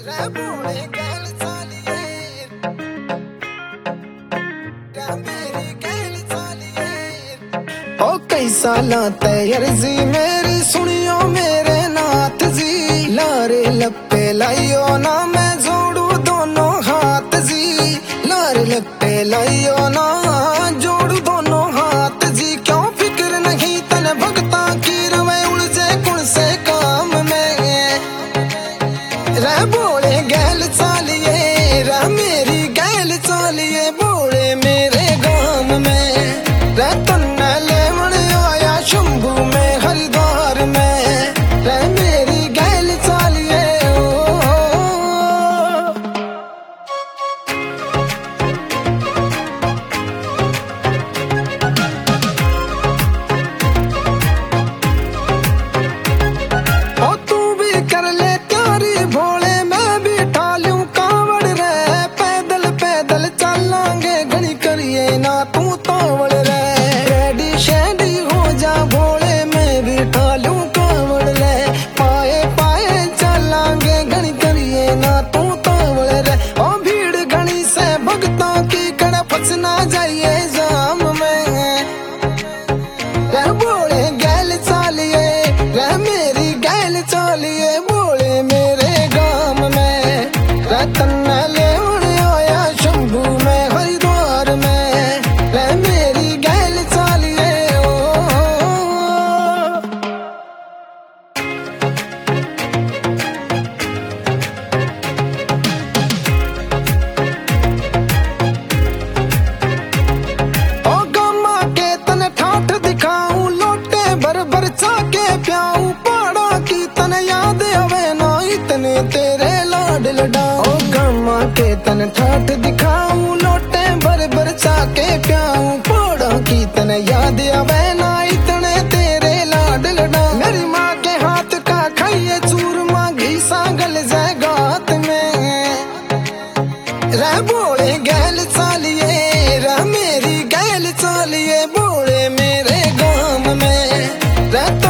रे बोले गैल सालिए रे मेरी गैल सालिए। ओ कई सालां ते अर्जी मेरी सुनियो मेरे नाथ जी, लारे लपे लाइयो ना मैं जोड़ू दोनों हाथ जी, लारे लपे लाइयो ना जोड़ू दोनों हाथ जी। क्यों फिक्र नहीं तन भगता की रवे उलझे कुण से काम में रे बोले गैल चालिए रे मेरी गैल चालिए। बोले मेरे गांव में रे तन्ने लेवन आया शंभू में हरिद्वार में रे मेरी गैल चालिए। ओ तू भी कर ले त्यारी भोले मैं भी ठालूं कावड़ रे, पैदल पैदल चलांगे घड़ी करिए ना तू तावड़ रे। रेडी शेडी हो जा भोले मैं भी ठालूं कावड़ रे, पाए पाए चलांगे घड़ी करिए ना तू तावड़ रे। ओ भीड़ घड़ी से भक्तों की कड़ा फंसना जाइए जाम में रे बोले गैल चालिए रे मेरी गैल चालिए। बोले मेरे गांव में रतन लेवन आया शंभू में हरिद्वार में रे मेरी गैल चालिए। ओ गामा के तन ठाठ दिखाऊं लोटे भर भर चाके प्याऊं, पहाड़ा की तन याद आवे ना इतने तेरे लाड लडाऊं। ओ गामा के तन ठाठ दिखाऊं लोटे भर भर चाके प्याऊं, पहाड़ा की तन याद आवे ना इतने तेरे लाड लडाऊं। मेरी माँ के हाथ का खाइए चूरमा घी सांगल जाए गात में रे बोले गैल चालिए रे मेरी गैल चालिए। बोले मेरे गांव में रे